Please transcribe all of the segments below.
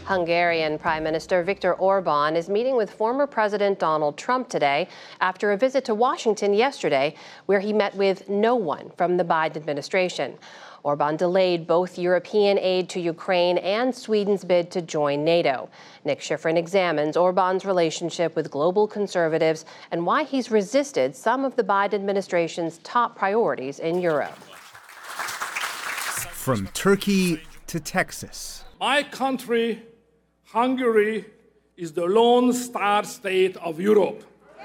Hungarian Prime Minister Viktor Orban is meeting with former President Donald Trump today after a visit to Washington yesterday, where he met with no one from the Biden administration. Orban delayed both European aid to Ukraine and Sweden's bid to join NATO. Nick Schifrin examines Orban's relationship with global conservatives and why he's resisted some of the Biden administration's top priorities in Europe. From Turkey to Texas. My country, Hungary, is the lone star state of Europe.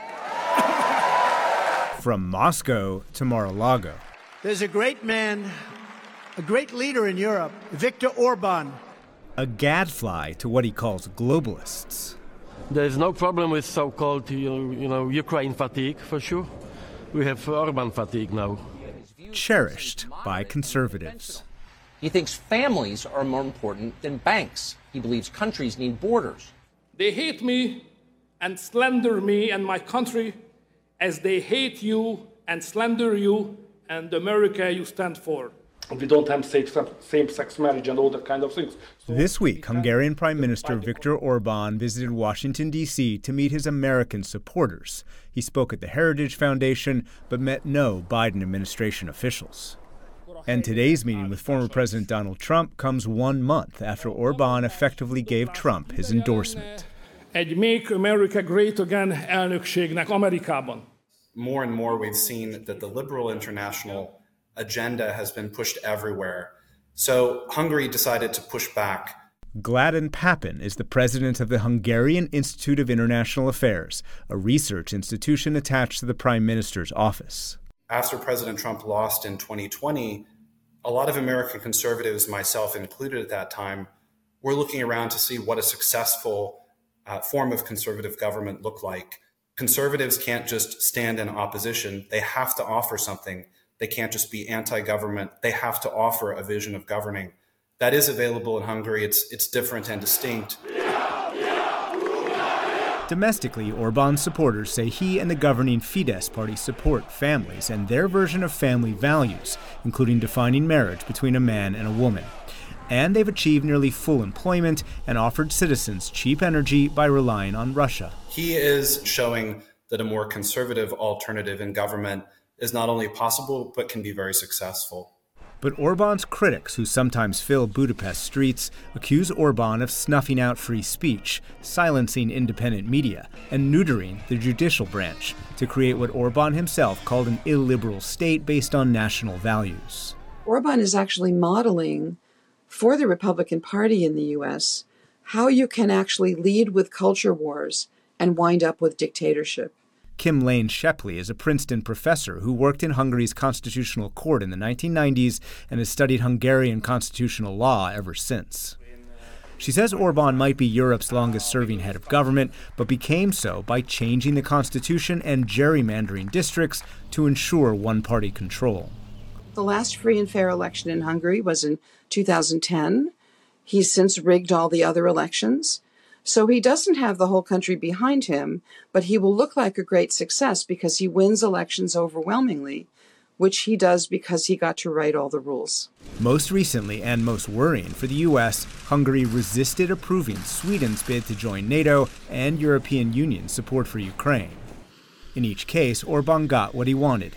From Moscow to Mar-a-Lago. There's a great man, a great leader in Europe, Viktor Orban. A gadfly to what he calls globalists. There's no problem with so-called, Ukraine fatigue, for sure. We have Orban fatigue now. Cherished by conservatives. He thinks families are more important than banks. He believes countries need borders. They hate me and slander me and my country as they hate you and slander you and the America you stand for. We don't have same-sex marriage and all that kind of things. This week, Hungarian Prime Minister Viktor Orban visited Washington, D.C. to meet his American supporters. He spoke at the Heritage Foundation, but met no Biden administration officials. And today's meeting with former President Donald Trump comes 1 month after Orban effectively gave Trump his endorsement. Egy Make America Great Again elnökségnek Amerikában. More and more we've seen that the liberal international agenda has been pushed everywhere. So Hungary decided to push back. Gladon Papin is the president of the Hungarian Institute of International Affairs, a research institution attached to the Prime Minister's office. After President Trump lost in 2020, a lot of American conservatives, myself included at that time, were looking around to see what a successful form of conservative government looked like. Conservatives can't just stand in opposition. They have to offer something. They can't just be anti-government. They have to offer a vision of governing. That is available in Hungary. It's different and distinct. Domestically, Orban's supporters say he and the governing Fidesz party support families and their version of family values, including defining marriage between a man and a woman. And they've achieved nearly full employment and offered citizens cheap energy by relying on Russia. He is showing that a more conservative alternative in government is not only possible, but can be very successful. But Orban's critics, who sometimes fill Budapest streets, accuse Orban of snuffing out free speech, silencing independent media, and neutering the judicial branch to create what Orban himself called an illiberal state based on national values. Orban is actually modeling for the Republican Party in the U.S. how you can actually lead with culture wars and wind up with dictatorship. Kim Lane Shepley is a Princeton professor who worked in Hungary's constitutional court in the 1990s and has studied Hungarian constitutional law ever since. She says Orban might be Europe's longest-serving head of government, but became so by changing the constitution and gerrymandering districts to ensure one-party control. The last free and fair election in Hungary was in 2010. He's since rigged all the other elections. So he doesn't have the whole country behind him, but he will look like a great success because he wins elections overwhelmingly, which he does because he got to write all the rules. Most recently, and most worrying for the U.S., Hungary resisted approving Sweden's bid to join NATO and European Union support for Ukraine. In each case, Orban got what he wanted.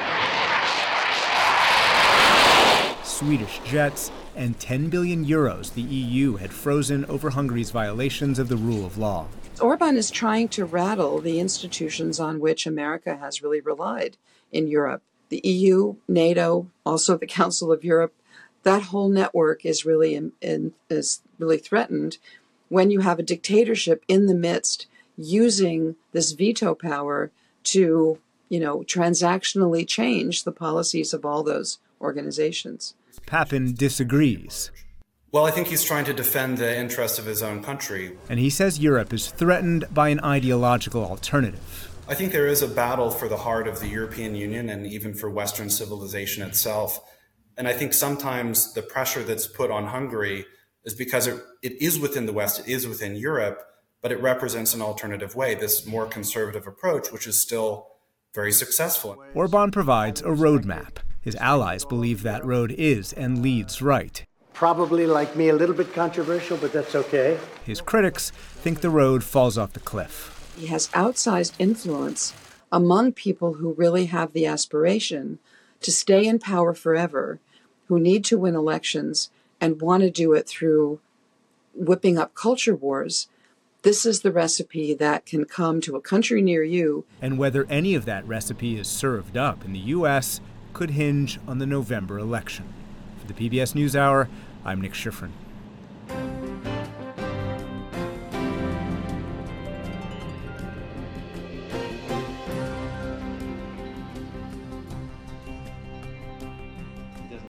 Swedish jets, and 10 billion euros the EU had frozen over Hungary's violations of the rule of law. Orban is trying to rattle the institutions on which America has really relied in Europe. The EU, NATO, also the Council of Europe, that whole network is really threatened when you have a dictatorship in the midst using this veto power to, transactionally change the policies of all those organizations. Papin disagrees. Well, I think he's trying to defend the interests of his own country. And he says Europe is threatened by an ideological alternative. I think there is a battle for the heart of the European Union and even for Western civilization itself. And I think sometimes the pressure that's put on Hungary is because it is within the West, it is within Europe, but it represents an alternative way, this more conservative approach, which is still very successful. Orban provides a roadmap. His allies believe that road is and leads right. Probably, like me, a little bit controversial, but that's okay. His critics think the road falls off the cliff. He has outsized influence among people who really have the aspiration to stay in power forever, who need to win elections and want to do it through whipping up culture wars. This is the recipe that can come to a country near you. And whether any of that recipe is served up in the U.S. could hinge on the November election. For the PBS NewsHour, I'm Nick Schifrin.